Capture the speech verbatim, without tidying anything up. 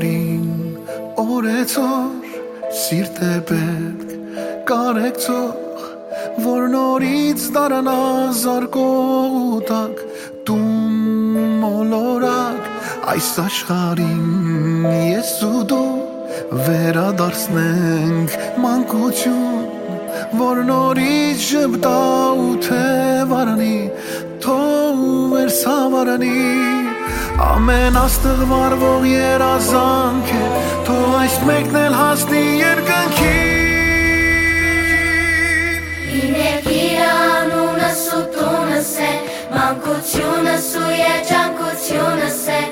Ուրիշներին օրեցոր սիրտ է պետք կարեկցող, որ նորից դարանա զարկող ու տակ տուն մոլորակ այս աշխարհին ես ու դու վերադարձնենք մանկություն, որ նորից ժպտա ու թե վարանի թող վերսավարանի ամեն աստղ վարվող երազանք է թող այս մեկն էլ հասնի երկնքին Իներգիր անունս ու տունս է մանկությունս ու երջանկությունս է